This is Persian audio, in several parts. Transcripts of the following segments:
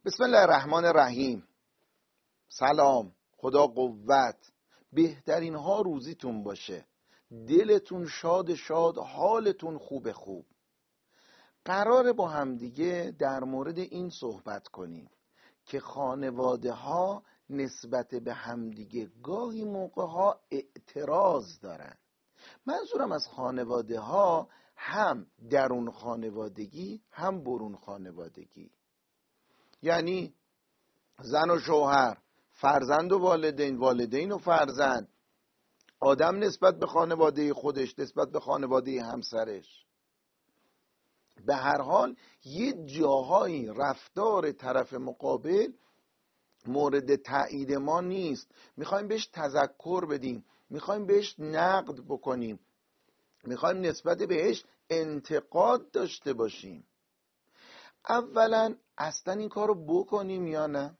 بسم الله الرحمن الرحیم. سلام، خدا قوت، بهترین ها روزیتون باشه، دلتون شاد شاد، حالتون خوب. قراره با همدیگه در مورد این صحبت کنیم که خانواده ها نسبت به همدیگه گاهی موقع ها اعتراض دارن. منظورم از خانواده ها هم درون خانوادگی هم برون خانوادگی، یعنی زن و شوهر، فرزند و والدین، والدین و فرزند، آدم نسبت به خانواده خودش، نسبت به خانواده همسرش. به هر حال یه جاهایی رفتار طرف مقابل مورد تایید ما نیست، میخوایم بهش تذکر بدیم، میخوایم بهش نقد بکنیم، میخوایم نسبت بهش انتقاد داشته باشیم. اولا اصلا این کارو بکنیم یا نه؟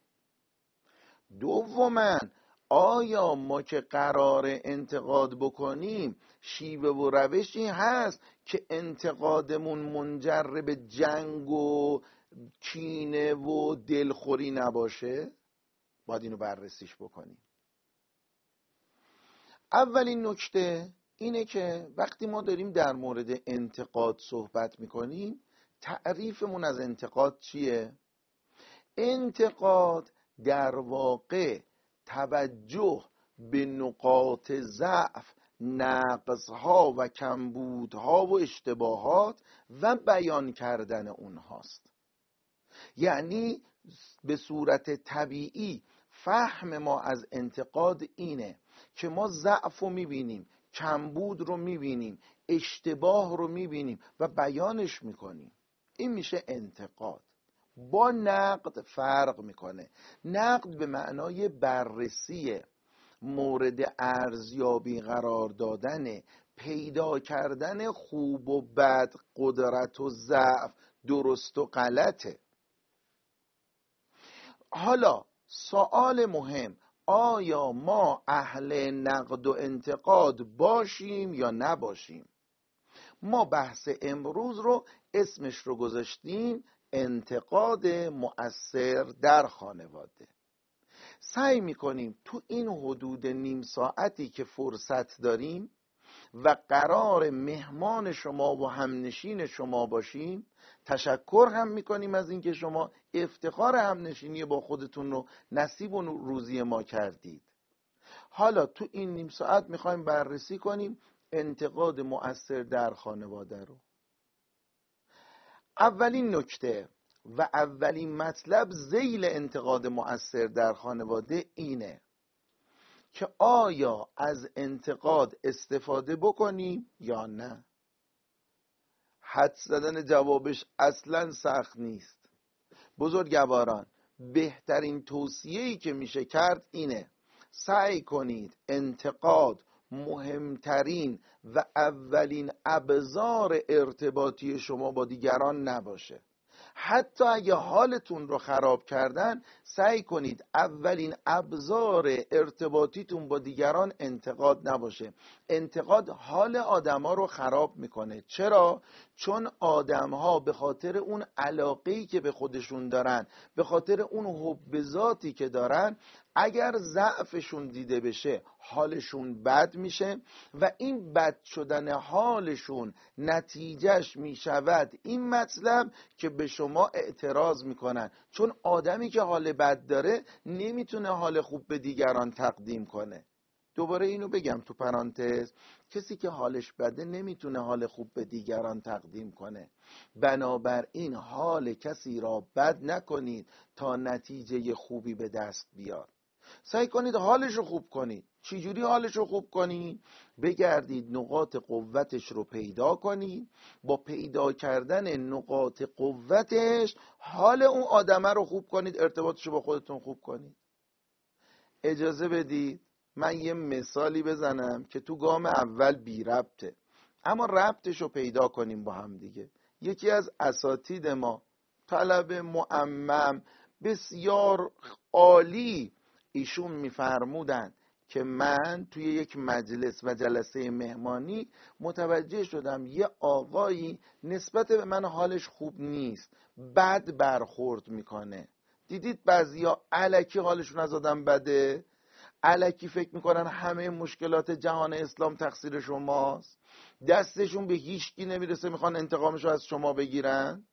دوما آیا ما که قرار انتقاد بکنیم شیوه و روشی هست که انتقادمون منجر به جنگ و کینه و دلخوری نباشه؟ باید اینو بررسیش بکنیم. اولین نکته اینه که وقتی ما داریم در مورد انتقاد صحبت میکنیم، تعریفمون از انتقاد چیه؟ انتقاد در واقع توجه به نقاط ضعف، نقصها و کمبودها و اشتباهات و بیان کردن اونهاست. یعنی به صورت طبیعی فهم ما از انتقاد اینه که ما ضعف رو میبینیم، کمبود رو میبینیم، اشتباه رو میبینیم و بیانش میکنیم. این میشه انتقاد. با نقد فرق میکنه. نقد به معنای بررسی، مورد ارزیابی قرار دادن، پیدا کردن خوب و بد، قدرت و ضعف، درست و غلطه. حالا سوال مهم، آیا ما اهل نقد و انتقاد باشیم یا نباشیم؟ ما بحث امروز رو اسمش رو گذاشتیم انتقاد مؤثر در خانواده. سعی میکنیم تو این حدود نیم ساعتی که فرصت داریم و قرار مهمان شما و همنشین شما باشیم، تشکر هم میکنیم از اینکه شما افتخار همنشینی با خودتون رو نصیب و روزی ما کردید. حالا تو این نیم ساعت میخوایم بررسی کنیم انتقاد مؤثر در خانواده رو. اولین نکته و اولین مطلب ذیل انتقاد مؤثر در خانواده اینه که آیا از انتقاد استفاده بکنیم یا نه؟ حدس زدن جوابش اصلا سخت نیست. بزرگواران، بهترین توصیه‌ای که میشه کرد اینه سعی کنید انتقاد مهمترین و اولین ابزار ارتباطی شما با دیگران نباشه. حتی اگه حالتون رو خراب کردن، سعی کنید اولین ابزار ارتباطیتون با دیگران انتقاد نباشه. انتقاد حال آدما رو خراب میکنه. چرا؟ چون آدمها به خاطر اون علاقه‌ای که به خودشون دارن، به خاطر اون حب ذاتی که دارن، اگر ضعفشون دیده بشه حالشون بد میشه و این بد شدن حالشون نتیجهش میشود این مطلب که به شما اعتراض میکنن. چون آدمی که حال بد داره نمیتونه حال خوب به دیگران تقدیم کنه. دوباره اینو بگم تو پرانتز، کسی که حالش بده نمیتونه حال خوب به دیگران تقدیم کنه. بنابراین حال کسی را بد نکنید تا نتیجه خوبی به دست بیاد. سعی کنید حالش رو خوب کنید. چجوری حالش رو خوب کنید؟ بگردید نقاط قوتش رو پیدا کنید. با پیدا کردن نقاط قوتش حال اون آدمه رو خوب کنید، ارتباطش رو با خودتون خوب کنید. اجازه بدید من یه مثالی بزنم که تو گام اول بی ربطه، اما ربطش رو پیدا کنیم با هم دیگه. یکی از اساتید ما، طلب معمم بسیار عالی، ایشون میفرمودن که من توی یک مجلس و جلسه مهمانی متوجه شدم یه آقایی نسبت به من حالش خوب نیست، بد برخورد میکنه دیدید بعضیا الکی حالشون از آدم بده، الکی فکر میکنن همه مشکلات جهان اسلام تقصیر شماست، دستشون به هیچکی نمیرسه میخوان انتقامشو از شما بگیرن.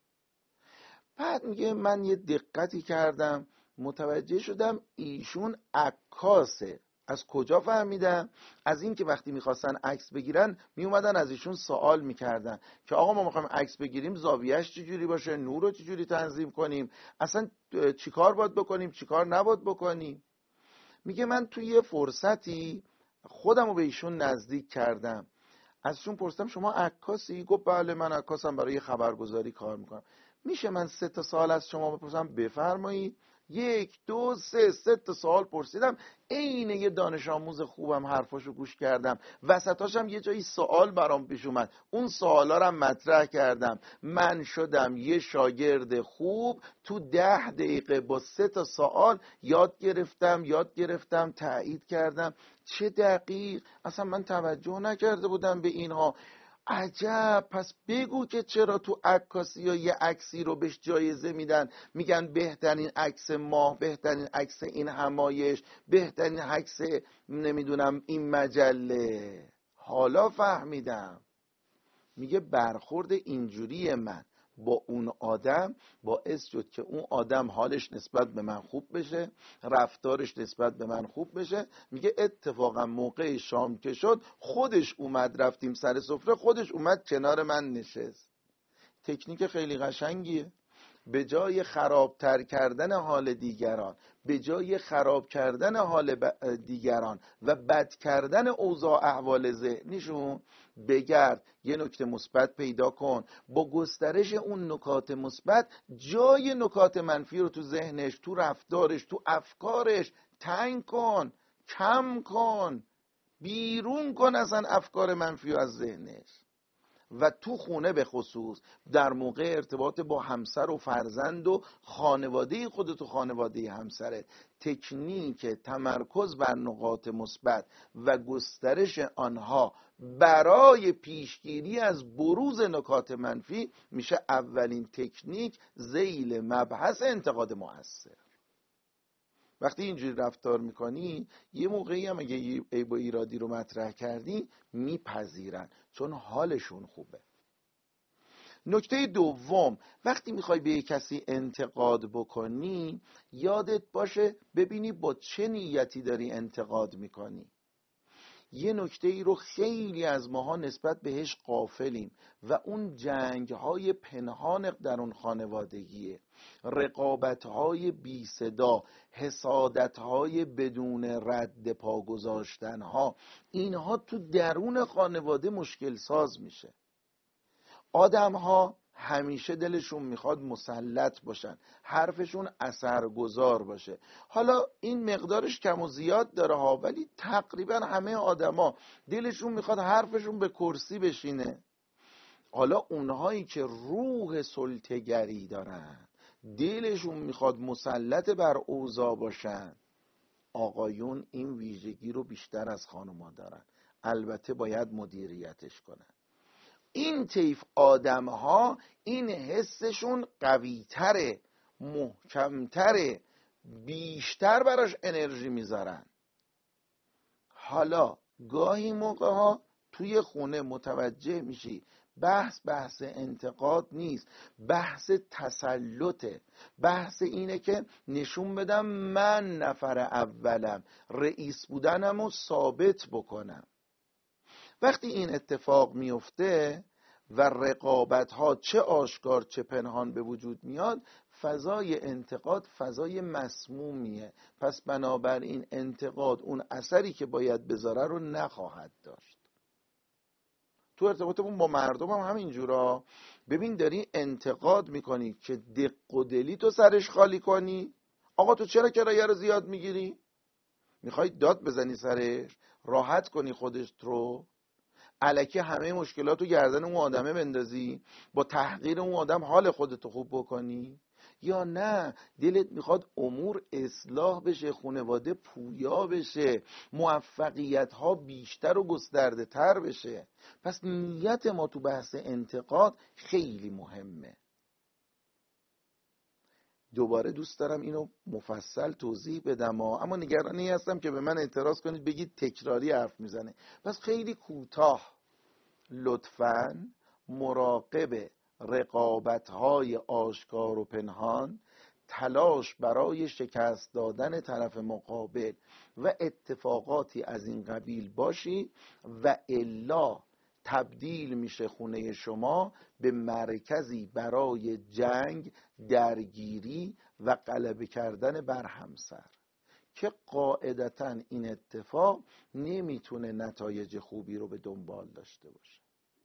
بعد میگه من یه دقتی کردم متوجه شدم ایشون عکاسه. از کجا فهمیدم؟ از این که وقتی میخواستن عکس بگیرن میومدن از ایشون سوال میکردن که آقا ما میخوایم عکس بگیریم زاویهش چجوری باشه، نور رو چجوری تنظیم کنیم، اصلا چیکار باید بکنیم چیکار نباید بکنیم. میگه من توی یه فرصتی خودم رو به ایشون نزدیک کردم، ازشون پرسیدم شما عکاسی؟ گفت بله من عکاسم، برای خبرگزاری کار میکنم. میشه من 3 سوال از شما بپرسم؟ بفرمایید. 1 2 3 سوال پرسیدم، عین یه دانش آموز خوبم حرفاشو گوش کردم، وسطاشم یه جایی سوال برام پیش اومد، اون سوالا رو مطرح کردم. من شدم یه شاگرد خوب، تو 10 دقیقه با 3 سوال یاد گرفتم تایید کردم. چه دقیق، اصلا من توجه نکرده بودم به اینها. عجب، پس بگو که چرا تو عکاسی یا یه عکسی رو بهش جایزه میدن، میگن بهترین عکس ماه، بهترین عکس این همایش، بهترین عکس نمیدونم این مجله. حالا فهمیدم. میگه برخورد اینجوری من با اون آدم باعث شد که اون آدم حالش نسبت به من خوب بشه، رفتارش نسبت به من خوب بشه. میگه اتفاقا موقع شام که شد خودش اومد، رفتیم سر سفره، خودش اومد کنار من نشست. تکنیک خیلی قشنگیه. به جای خرابتر کردن حال دیگران، به جای خراب کردن حال دیگران و بد کردن اوضاع احوال ذهنیشون، بگرد یه نکته مثبت پیدا کن، با گسترش اون نکات مثبت جای نکات منفی رو تو ذهنش، تو رفتارش، تو افکارش تنگ کن، کم کن، بیرون کن اصلا افکار منفی از ذهنش. و تو خونه به خصوص در موقع ارتباط با همسر و فرزند و خانواده خودت و خانواده همسرت، تکنیک تمرکز بر نقاط مثبت و گسترش آنها برای پیشگیری از بروز نکات منفی میشه اولین تکنیک ذیل مبحث انتقاد مؤثر. وقتی اینجوری رفتار میکنی یه موقعی هم اگه عیب و ایرادی رو مطرح کردی میپذیرن، چون حالشون خوبه. نکته دوم، وقتی میخوای به یک کسی انتقاد بکنی یادت باشه ببینی با چه نیتی داری انتقاد میکنی. یه نکته ای رو خیلی از ماها نسبت بهش غافلیم و اون جنگ های پنهان در اون خانوادگیه، رقابت های بی صدا، حسادت های بدون رد پا گذاشتن ها، اینها تو درون خانواده مشکل ساز میشه. آدم ها همیشه دلشون میخواد مسلط باشن، حرفشون اثرگذار باشه. حالا این مقدارش کم و زیاد داره ها، ولی تقریبا همه آدما دلشون میخواد حرفشون به کرسی بشینه. حالا اونهایی که روح سلطه‌گری دارن، دلشون میخواد مسلط بر اوضاع باشن، آقایون این ویژگی رو بیشتر از خانوما دارن، البته باید مدیریتش کنن. این طیف آدم ها این حسشون قوی‌تره، محکم‌تره، بیشتر براش انرژی میذارن. حالا گاهی موقع ها توی خونه متوجه میشی بحث انتقاد نیست، بحث تسلطه، بحث اینه که نشون بدم من نفر اولم، رئیس بودنم رو ثابت بکنم. وقتی این اتفاق میفته و رقابت ها چه آشکار چه پنهان به وجود میاد، فضای انتقاد فضای مسمومیه. پس بنابراین انتقاد اون اثری که باید بذاره رو نخواهد داشت. تو ارتباطمون با مردم هم همینجورا. ببین داری انتقاد میکنی که دق و دلی تو سرش خالی کنی. آقا تو چرا کرایه رو زیاد میگیری؟ میخوای داد بزنی سرش، راحت کنی خودت رو، الکی همه مشکلاتو گردن اون آدمه بندازی، با تحقیر اون آدم حال خودتو خوب بکنی؟ یا نه دلت میخواد امور اصلاح بشه، خانواده پویا بشه، موفقیت ها بیشتر و گسترده تر بشه؟ پس نیت ما تو بحث انتقاد خیلی مهمه. دوباره دوست دارم اینو مفصل توضیح بدم اما نگرانی هستم که به من اعتراض کنید بگید تکراری حرف میزنه. پس خیلی کوتاه لطفاً مراقب رقابت‌های آشکار و پنهان، تلاش برای شکست دادن طرف مقابل و اتفاقاتی از این قبیل باشید و الا تبدیل میشه خونه شما به مرکزی برای جنگ، درگیری و غلبه کردن بر همسر که قاعدتاً این اتفاق نمیتونه نتایج خوبی رو به دنبال داشته باشه.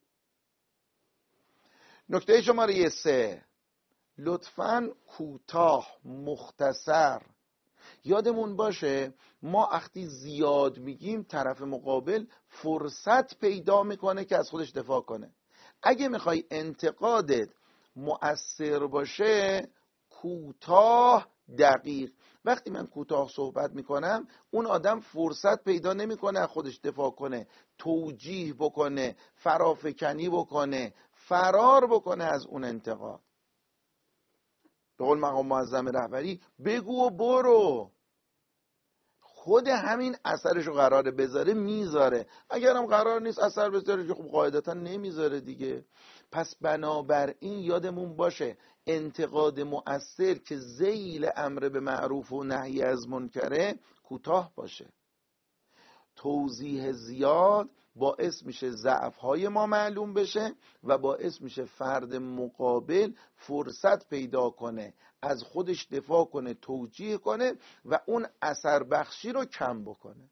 نکته شماره 3، لطفاً کوتاه، مختصر. یادمون باشه ما وقتی زیاد میگیم طرف مقابل فرصت پیدا میکنه که از خودش دفاع کنه. اگه میخوای انتقادت مؤثر باشه کوتاه، دقیق. وقتی من کوتاه صحبت میکنم اون آدم فرصت پیدا نمیکنه از خودش دفاع کنه، توجیه بکنه، فرافکنی بکنه، فرار بکنه از اون انتقاد. به قول مقام معظم رهبری بگو و برو. خود همین اثرشو قراره بذاره میذاره، اگرم قرار نیست اثر بذاره که خب قاعدتا نمیذاره دیگه. پس بنابراین یادمون باشه انتقاد مؤثر که ذیل امر به معروف و نهی از منکره کوتاه باشه. توضیح زیاد باعث میشه ضعف‌های ما معلوم بشه و باعث میشه فرد مقابل فرصت پیدا کنه از خودش دفاع کنه، توجیه کنه و اون اثر بخشی رو کم بکنه.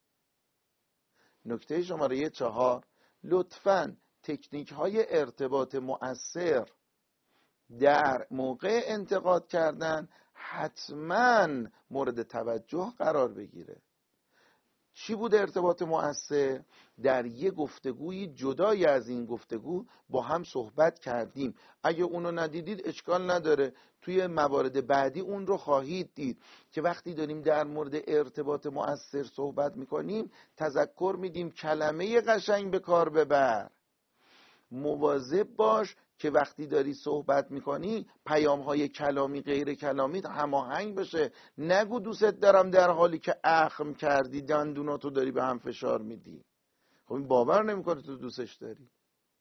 نکته شماره 4، لطفاً تکنیک‌های ارتباط مؤثر در موقع انتقاد کردن حتماً مورد توجه قرار بگیره. چی بود ارتباط مؤثر؟ در یه گفتگوی جدای از این گفتگو با هم صحبت کردیم. اگه اونو ندیدید اشکال نداره، توی موارد بعدی اون رو خواهید دید که وقتی داریم در مورد ارتباط مؤثر صحبت میکنیم تذکر میدیم کلمه قشنگ به کار ببر. مواظب باش که وقتی داری صحبت میکنی پیام‌های کلامی غیر کلامی هماهنگ بشه. نگو دوست دارم در حالی که اخم کردی دندوناتو داری به هم فشار میدی. خب این باور نمیکنه تو دوستش داری.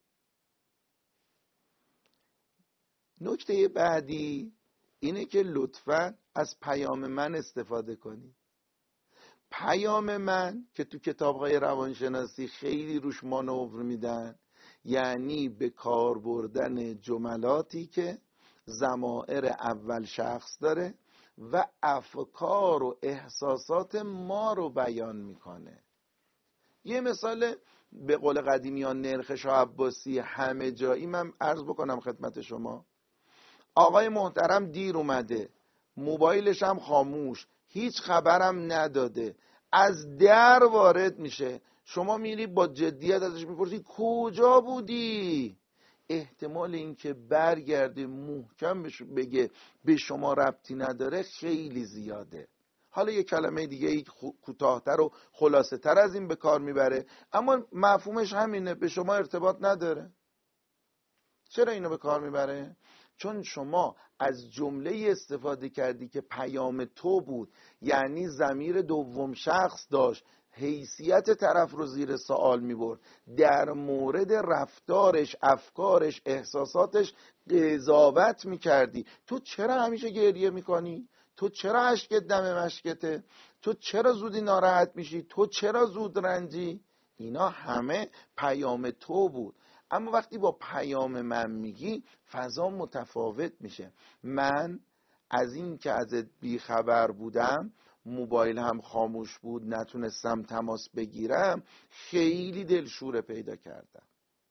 نکته بعدی اینه که لطفاً از پیام من استفاده کنی. پیام من که تو کتاب‌های روانشناسی خیلی روش مانور میدن، یعنی به کار بردن جملاتی که ضمائر اول شخص داره و افکار و احساسات ما رو بیان میکنه. یه مثال به قول قدیمیان نرخ شاه عباسی همه جایی من عرض بکنم خدمت شما. آقای محترم دیر اومده، موبایلش هم خاموش، هیچ خبرم نداده، از در وارد میشه. شما میری با جدیت ازش میپرسی کجا بودی؟ احتمال اینکه برگرده محکم بگه به شما ربطی نداره خیلی زیاده. حالا یه کلمه دیگه کوتاه‌تر و خلاصه تر از این به کار میبره اما مفهومش همینه، به شما ارتباط نداره. چرا اینو به کار میبره؟ چون شما از جمله استفاده کردی که پیام تو بود، یعنی ضمیر دوم شخص داشت، حیثیت طرف رو زیر سوال میبرد، در مورد رفتارش، افکارش، احساساتش قضاوت میکردی. تو چرا همیشه گریه میکنی؟ تو چرا اشکت دم مشکته؟ تو چرا زودی ناراحت میشی؟ تو چرا زود رنجی؟ اینا همه پیام تو بود. اما وقتی با پیام من میگی فضا متفاوت میشه. من از این که ازت بیخبر بودم، موبایل هم خاموش بود، نتونستم تماس بگیرم، خیلی دلشوره پیدا کردم.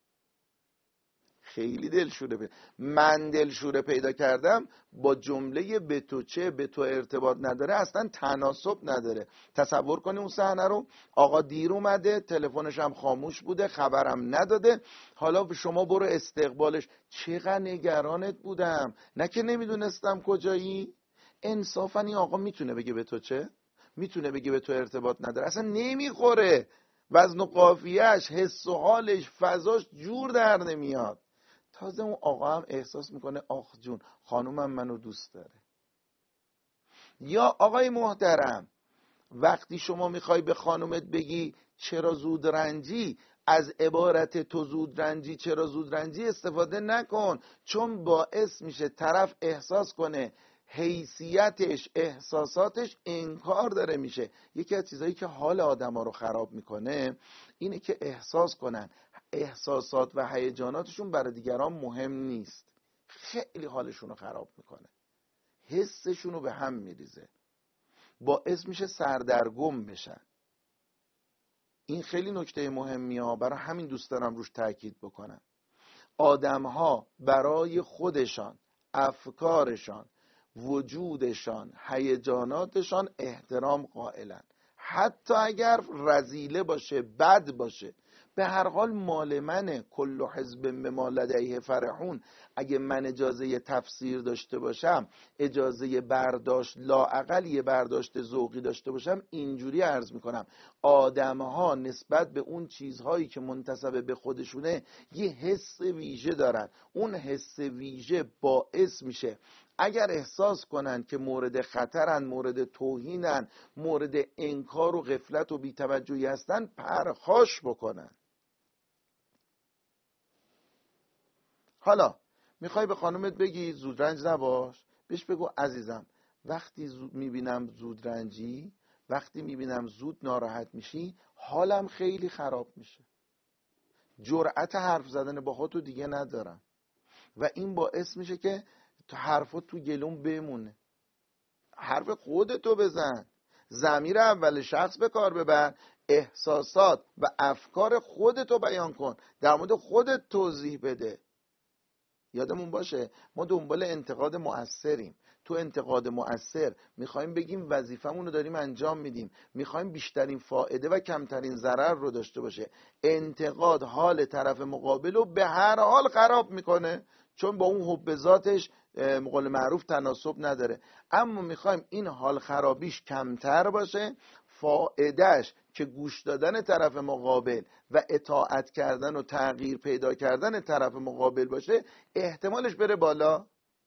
خیلی دلشوره پیدا. من دلشوره پیدا کردم با جمله به تو چه، به تو ارتباط نداره، اصلا تناسب نداره. تصور کنی اون صحنه رو، آقا دیر اومده، تلفنش هم خاموش بوده، خبرم نداده، حالا شما برو استقبالش. چقدر نگرانت بودم، نه که نمیدونستم کجایی. انصافا این آقا میتونه بگه به تو چه؟ میتونه بگه به تو ارتباط نداره؟ اصلا نمیخوره. وزن و قافیه‌اش، حس و حالش، فضاش جور در نمیاد. تازه اون آقا هم احساس میکنه آخ جون خانومم منو دوست داره. یا آقای محترم وقتی شما میخوای به خانومت بگی چرا زود رنجی، از عبارت تو زود رنجی چرا زود رنجی استفاده نکن، چون باعث میشه طرف احساس کنه حیثیتش، احساساتش انکار داره میشه. یکی از چیزایی که حال آدما رو خراب میکنه اینه که احساس کنن احساسات و هیجاناتشون برای دیگران مهم نیست. خیلی حالشون رو خراب میکنه، حسشون رو به هم میریزه، باعث میشه سردرگم بشن. این خیلی نکته مهمی ها، برای همین دوست دارم روش تاکید بکنم. آدم ها برای خودشان، افکارشان، وجودشان، هیجاناتشان احترام قائلن، حتی اگر رذیله باشه، بد باشه. به هر حال مال منه، کل حزب بما لدیه فرحون. اگه من اجازه تفسیر داشته باشم، اجازه برداشت، لااقل یه برداشت ذوقی داشته باشم، اینجوری عرض میکنم آدمها نسبت به اون چیزهایی که منتسب به خودشونه یه حس ویژه دارن. اون حس ویژه باعث میشه اگر احساس کنن که مورد خطرن، مورد توهینن، مورد انکار و غفلت و بی‌توجهی هستن، پرخاش بکنن. حالا میخوای به خانومت بگی زودرنج نباش، بهش بگو عزیزم وقتی میبینم زودرنجی، وقتی میبینم زود ناراحت میشی، حالم خیلی خراب میشه، جرأت حرف زدن با خودتو دیگه ندارم و این باعث میشه که حرفات تو گلوم بمونه. حرف خودتو بزن، ضمیر اول شخص به کار ببر، احساسات و افکار خودتو بیان کن، در مورد خودت توضیح بده. یادمون باشه ما دنبال انتقاد مؤثریم. تو انتقاد مؤثر میخوایم بگیم وظیفمون رو داریم انجام میدیم، میخوایم بیشترین فایده و کمترین ضرر رو داشته باشه. انتقاد حال طرف مقابل رو به هر حال خراب میکنه، چون با اون حب ذاتش قول معروف تناسب نداره. اما میخوایم این حال خرابیش کمتر باشه، فایدهش که گوش دادن طرف مقابل و اطاعت کردن و تغییر پیدا کردن طرف مقابل باشه، احتمالش بره بالا.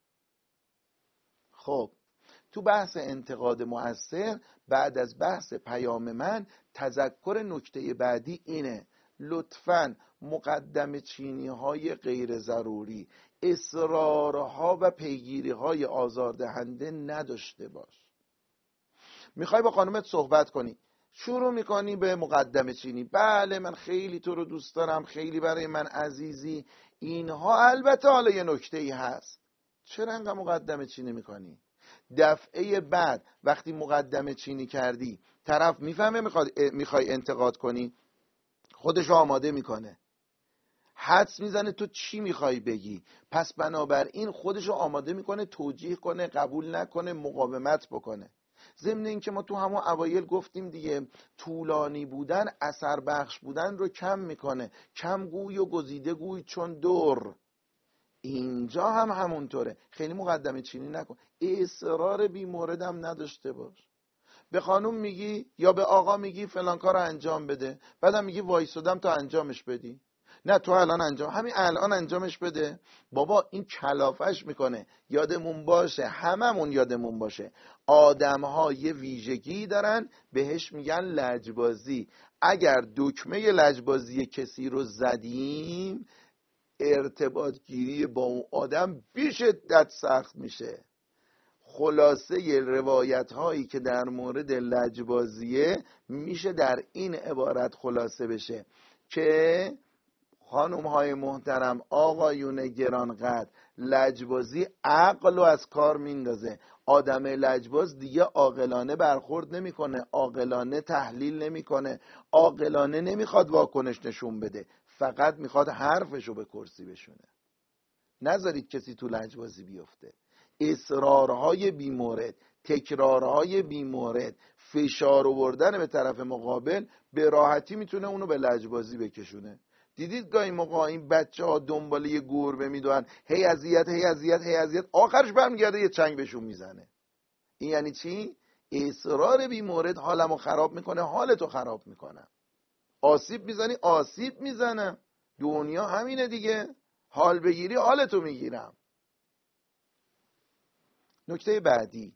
خب تو بحث انتقاد مؤثر، بعد از بحث پیام من، تذکر نکته بعدی اینه: لطفاً مقدم چینی های غیر ضروری، اصرارها و پیگیری های آزاردهنده نداشته باش. میخوای با خانومت صحبت کنی، شروع میکنی به مقدمه چینی: بله من خیلی تو رو دوست دارم، خیلی برای من عزیزی، اینها. البته حالا یه نکته ای هست. چرا انقدر مقدمه چینی میکنی؟ دفعه بعد وقتی مقدمه چینی کردی، طرف میفهمه میخوای انتقاد کنی، خودش آماده میکنه، حدس میزنه تو چی میخوای بگی، پس بنابراین خودش آماده میکنه توجیه کنه، قبول نکنه، مقاومت بکنه. ضمن این که ما تو همون اوایل گفتیم دیگه، طولانی بودن اثر بخش بودن رو کم میکنه. کم گوی و گزیده گوی چون دور. اینجا هم همونطوره، خیلی مقدمه چینی نکن، اصرار بی مورد هم نداشته باش. به خانوم میگی یا به آقا میگی فلان کار رو انجام بده، بعدم میگی وایسادم تا انجامش بدی. نه تو الان انجام، همین الان انجامش بده. بابا این کلافش میکنه. یادمون باشه، هممون یادمون باشه، آدم ها یه ویژگی دارن بهش میگن لجبازی. اگر دکمه لجبازی کسی رو زدیم، ارتباط گیری با اون آدم بی شدت سخت میشه. خلاصه روایت هایی که در مورد لجبازیه میشه در این عبارت خلاصه بشه که خانم های محترم، آقایون گرانقدر، لجبازی عقل رو از کار میندازه. آدم لجباز دیگه عاقلانه برخورد نمیکنه، عاقلانه تحلیل نمیکنه، عاقلانه نمیخواد واکنش نشون بده، فقط میخواد حرفشو به کرسی بشونه. نذارید کسی تو لجبازی بیفته. اصرارهای بیمورد، تکرارهای بیمورد، فشار آوردن به طرف مقابل به راحتی میتونه اونو به لجبازی بکشونه. دیدید گاهی موقع این بچه ها دنبال یه گربه میدونن، هی اذیت هی اذیت هی اذیت، آخرش برمیگرده یه چنگ بهشون میزنه. این یعنی چی؟ اصرار بیمورد حالمو خراب میکنه، حالتو خراب میکنه. آسیب میزنی آسیب میزنم. دنیا همینه دیگه، حال بگیری حالتو میگیرم. نکته بعدی،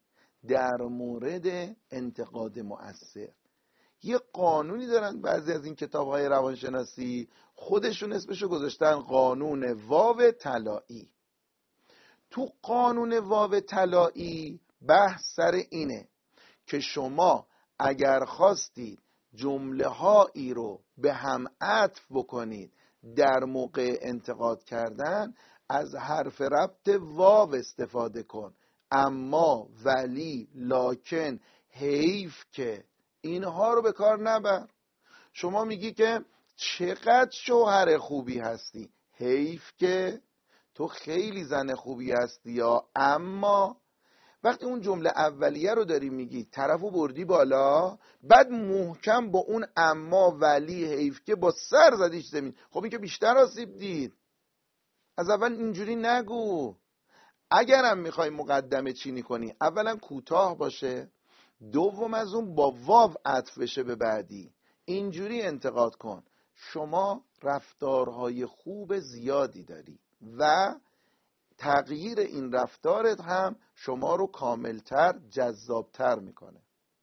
در مورد انتقاد مؤثر. یه قانونی دارن بعضی از این کتاب‌های روانشناسی، خودشون اسمشو گذاشتن قانون واو طلایی. تو قانون واو طلایی بحث سر اینه که شما اگر خواستید جمله هایی رو به هم عطف بکنید در موقع انتقاد کردن، از حرف ربط واو استفاده کن. اما، ولی، لکن، حیف که، اینها رو به کار نبر. شما میگی که چقدر شوهر خوبی هستی، حیف که تو خیلی زن خوبی هستی. یا اما وقتی اون جمله اولیه رو داری میگی، طرفو بردی بالا، بعد محکم با اون اما، ولی، حیف که با سر زدیش زمین، خب این که بیشتر آسیب دید. از اول اینجوری نگو. اگرم میخوای مقدمه چینی کنی، اولا کوتاه باشه، دوم از اون با واو عطف بشه به بعدی. اینجوری انتقاد کن: شما رفتارهای خوب زیادی داری و تغییر این رفتارت هم شما رو کاملتر، جذابتر میکنه.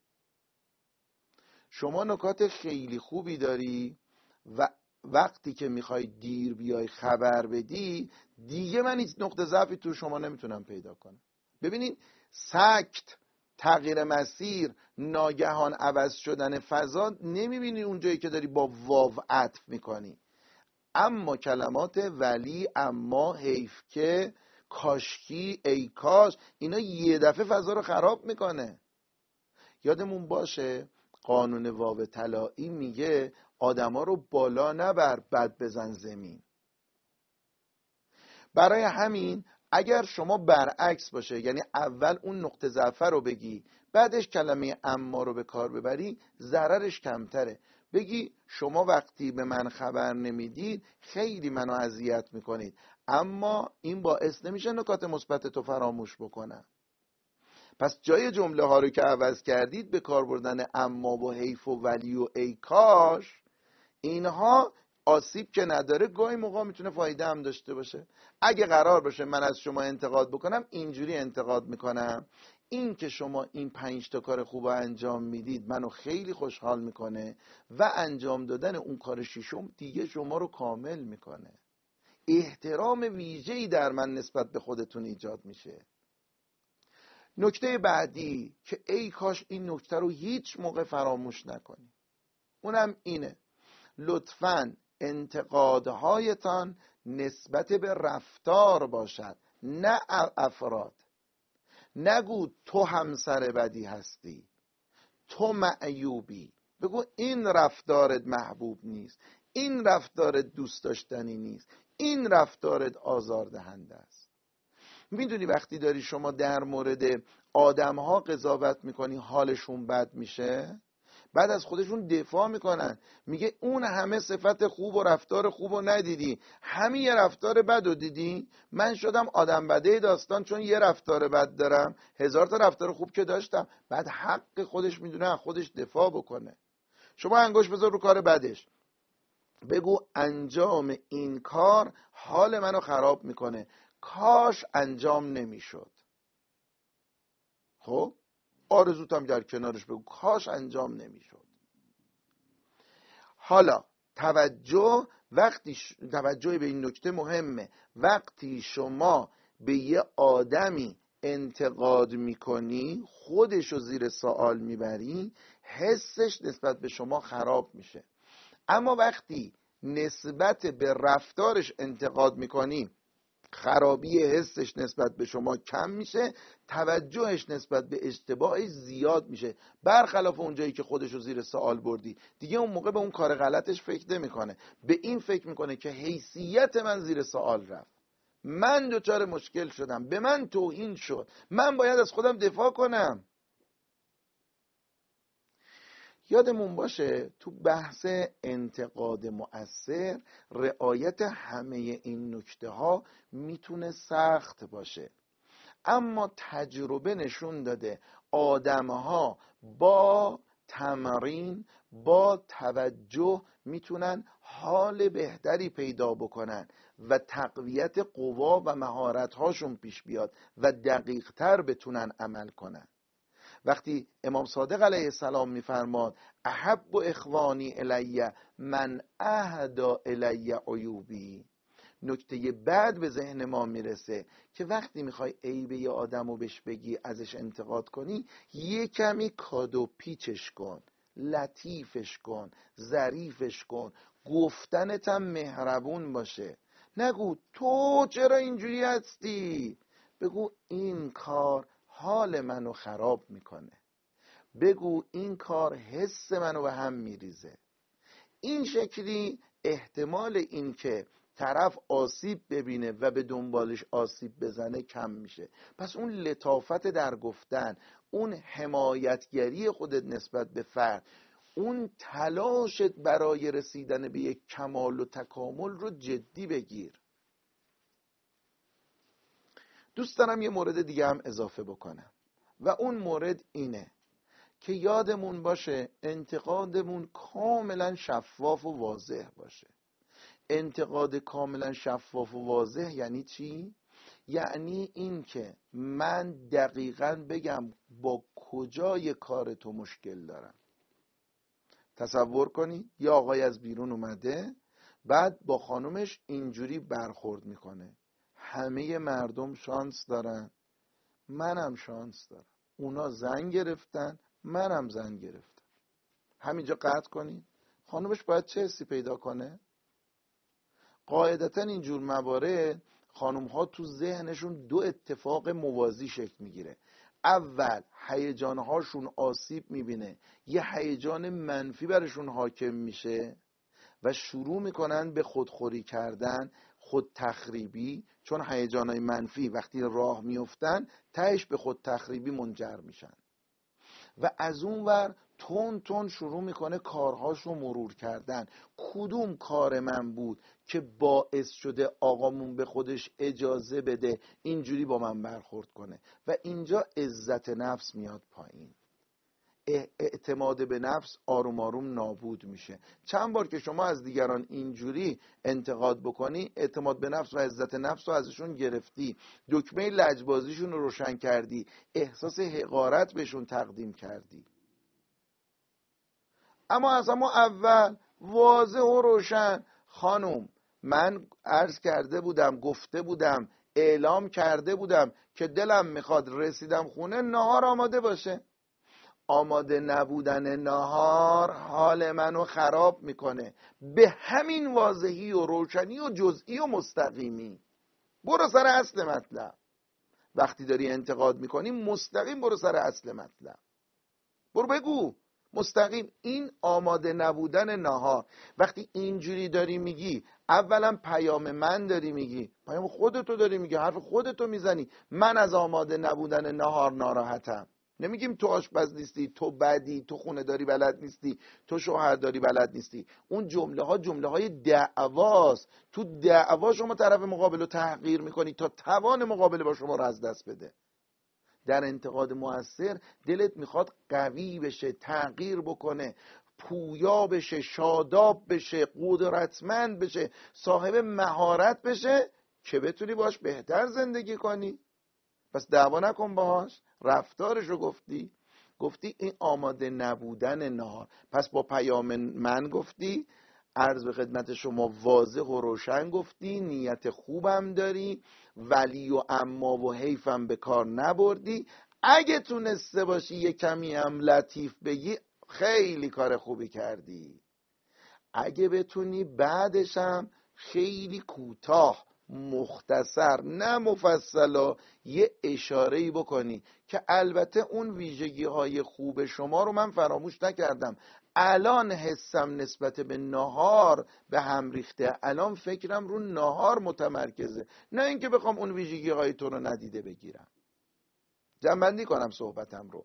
شما نکات خیلی خوبی داری و وقتی که میخوای دیر بیای خبر بدی، دیگه من هیچ نقطه ضعفی تو شما نمیتونم پیدا کنم. ببینید، سکت، تغییر مسیر، ناگهان عوض شدن فضا نمیبینی اونجایی که داری با واو عطف میکنی. اما کلمات ولی، اما، حیف که، کاشکی، ای کاش، اینا یه دفعه فضا رو خراب میکنه. یادمون باشه قانون واو طلایی میگه آدما رو بالا نبر، بد بزن زمین. برای همین اگر شما برعکس باشه، یعنی اول اون نقطه ضعف رو بگی، بعدش کلمه اما رو به کار ببری، ضررش کمتره. بگی شما وقتی به من خبر نمیدید خیلی منو اذیت میکنید، اما این باعث نمیشه نکات مثبت تو فراموش بکنم. پس جای جمله ها رو که عوض کردید به کار بردن اما و حیف و ولی و ای کاش، اینها آسیب که نداره، گاهی موقع میتونه فایده هم داشته باشه. اگه قرار باشه من از شما انتقاد بکنم، اینجوری انتقاد میکنم: این که شما این 5 تا کار خوب انجام میدید منو خیلی خوشحال میکنه و انجام دادن اون کار ششم دیگه شما رو کامل میکنه. احترام ویژه‌ای در من نسبت به خودتون ایجاد میشه. نکته بعدی که ای کاش این نکته رو هیچ موقع فراموش نکنی، اونم اینه: لطفاً انتقادهایتان نسبت به رفتار باشد، نه افراد. نگو تو همسر بدی هستی، تو معیوبی. بگو این رفتارت محبوب نیست، این رفتارت دوست داشتنی نیست، این رفتارت آزاردهنده است. میدونی وقتی داری شما در مورد آدم‌ها قضاوت میکنی حالشون بد میشه، بعد از خودشون دفاع میکنن، میگه اون همه صفت خوب و رفتار خوب رو ندیدی، همین یه رفتار بد رو دیدی، من شدم آدم بده داستان چون یه رفتار بد دارم، 1000 تا رفتار خوب که داشتم. بعد حق خودش میدونه خودش دفاع بکنه. شما انگوش بذار رو کار بدش، بگو انجام این کار حال منو خراب میکنه، کاش انجام نمیشد. خب آرزوت هم در کنارش بگو کاش انجام نمیشد. حالا توجه به این نکته مهمه: وقتی شما به یه آدمی انتقاد میکنی، خودشو زیر سوال میبری، حسش نسبت به شما خراب میشه. اما وقتی نسبت به رفتارش انتقاد میکنی، خرابی حسش نسبت به شما کم میشه، توجهش نسبت به اشتباهش زیاد میشه، برخلاف اونجایی که خودشو زیر سوال بردی. دیگه اون موقع به اون کار غلطش فکر نمیکنه، به این فکر میکنه که حیثیت من زیر سوال رفت، من دچار مشکل شدم، به من توهین شد، من باید از خودم دفاع کنم. یادمون باشه تو بحث انتقاد مؤثر رعایت همه این نکته ها میتونه سخت باشه، اما تجربه نشون داده آدمها با تمرین، با توجه میتونن حال بهتری پیدا بکنن و تقویت قوا و مهارت هاشون پیش بیاد و دقیق تر بتونن عمل کنن. وقتی امام صادق علیه السلام میفرماد احب اخوانی الی من اهدی الی عیوبی، نکته بعد به ذهن ما میرسه که وقتی میخوای عیب یه آدمو بهش بگی، ازش انتقاد کنی، یه کمی کادو پیچش کن، لطیفش کن، ظریفش کن، گفتنت هم مهربون باشه. نگو تو چرا اینجوری هستی، بگو این کار حال منو خراب میکنه، بگو این کار حس منو به هم میریزه. این شکلی احتمال این که طرف آسیب ببینه و به دنبالش آسیب بزنه کم میشه. پس اون لطافت در گفتن، اون حمایتگری خودت نسبت به فرد، اون تلاشت برای رسیدن به یک کمال و تکامل رو جدی بگیر. دوست دارم یه مورد دیگه هم اضافه بکنم و اون مورد اینه که یادمون باشه انتقادمون کاملا شفاف و واضح باشه. انتقاد کاملا شفاف و واضح یعنی چی؟ یعنی این که من دقیقاً بگم با کجای کار تو مشکل دارم. تصور کنی یه آقای از بیرون اومده، بعد با خانومش اینجوری برخورد میکنه: همه مردم شانس دارن، منم شانس دارم، اونا زن گرفتن، منم زن گرفتم. همینجا قطع کنی. خانومش باید چه حسی پیدا کنه؟ قاعدتا اینجور موارد خانوم ها تو ذهنشون دو اتفاق موازی شکل میگیره. اول هیجان هاشون آسیب میبینه، یه هیجان منفی برشون حاکم میشه و شروع میکنن به خودخوری کردن، خود تخریبی، چون هیجانهای منفی وقتی راه میفتن تهش به خود تخریبی منجر میشن. و از اون ور تون تون شروع میکنه کارهاشو مرور کردن. کدوم کار من بود که باعث شده آقامون به خودش اجازه بده اینجوری با من برخورد کنه؟ و اینجا عزت نفس میاد پایین، اعتماد به نفس آروم آروم نابود میشه. چند بار که شما از دیگران اینجوری انتقاد بکنی، اعتماد به نفس و عزت نفس رو ازشون گرفتی، دکمه لجبازیشون رو روشن کردی، احساس حقارت بهشون تقدیم کردی. اما از همون اول واضح و روشن: خانم، من عرض کرده بودم، گفته بودم، اعلام کرده بودم که دلم میخواد رسیدم خونه نهار آماده باشه. آماده نبودن نهار حال منو خراب میکنه. به همین واضحی و روشنی و جزئی و مستقیمی برو سر اصل مطلب. وقتی داری انتقاد میکنی مستقیم برو سر اصل مطلب، برو بگو مستقیم. این آماده نبودن نهار، وقتی اینجوری داری میگی، اولا پیام من داری میگی، پیام خودتو داری میگی، حرف خودتو میزنی. من از آماده نبودن نهار ناراحتم. نمیگیم تو آشپز نیستی، تو بدی، تو خونه داری بلد نیستی، تو شوهر داری بلد نیستی. اون جمله ها جمله های دعواست. تو دعوا شما طرف مقابل رو تحقیر میکنی تا توان مقابله با شما رو از دست بده. در انتقاد مؤثر دلت میخواد قوی بشه، تغییر بکنه، پویا بشه، شاداب بشه، قدرتمند بشه، صاحب مهارت بشه که بتونی باش بهتر زندگی کنی. پس دعوا نکن باهاش، رفتارشو گفتی این آماده نبودن نهار. پس با پیام من گفتی، عرض به خدمت شما واضح و روشن گفتی، نیت خوبم داری، ولی و اما و حیفم به کار نبردی. اگه تونسته باشی یه کمی هم لطیف بگی خیلی کار خوبی کردی. اگه بتونی بعدش هم خیلی کوتاه، مختصر، نه مفصلا، یه اشاره‌ای بکنی که البته اون ویژگی های خوب شما رو من فراموش نکردم، الان حسم نسبت به نهار به هم ریخته، الان فکرم رو نهار متمرکزه، نه اینکه بخوام اون ویژگی های تو رو ندیده بگیرم. جمع‌بندی کنم صحبتم رو.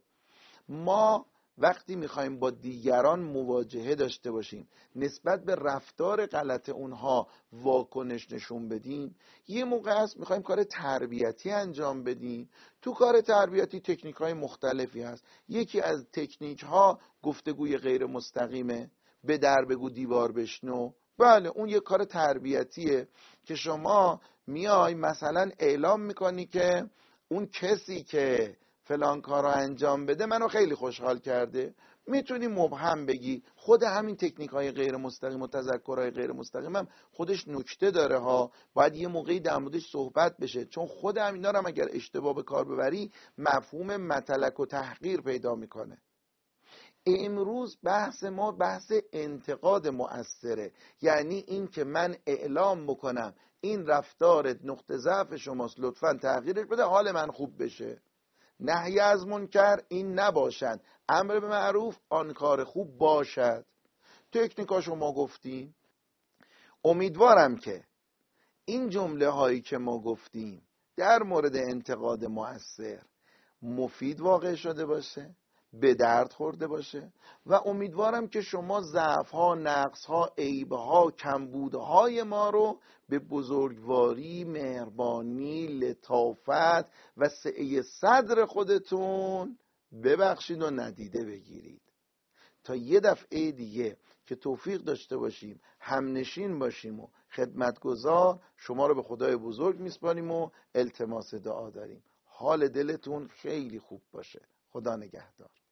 ما وقتی میخوایم با دیگران مواجهه داشته باشیم، نسبت به رفتار غلط اونها واکنش نشون بدیم، یه موقع هست میخوایم کار تربیتی انجام بدیم. تو کار تربیتی تکنیک های مختلفی هست. یکی از تکنیک ها گفتگوی غیر مستقیمه، به در بگو دیوار بشنو. بله، اون یه کار تربیتیه که شما میای مثلا اعلام میکنی که اون کسی که فلان کار رو انجام بده منو خیلی خوشحال کرده. میتونی مبهم بگی. خود همین تکنیک های غیر مستقیم و تذکرهای غیر مستقیم هم خودش نکته داره ها، باید یه موقعی در موردش صحبت بشه، چون خود همینا رو هم اگر اشتباه به کار ببری مفهوم متلک و تحقیر پیدا میکنه. امروز بحث ما بحث انتقاد مؤثره، یعنی این که من اعلام بکنم این رفتار نقطه ضعف شماست، لطفاً تغییرش بده حال من خوب بشه. نهی از منکر این نباشد، امر به معروف آن کار خوب باشد. تکنیکاشو ما گفتیم. امیدوارم که این جمله هایی که ما گفتیم در مورد انتقاد مؤثر مفید واقع شده باشه، به درد خورده باشه و امیدوارم که شما ضعف‌ها، نقص‌ها، عیب‌ها، کمبودهای ما رو به بزرگواری، مهربانی، لطافت و سعه صدر خودتون ببخشید و ندیده بگیرید. تا یه دفعه دیگه که توفیق داشته باشیم همنشین باشیم و خدمتگزار، شما رو به خدای بزرگ میسپاریم و التماس دعا داریم. حال دلتون خیلی خوب باشه. خدا نگهدار.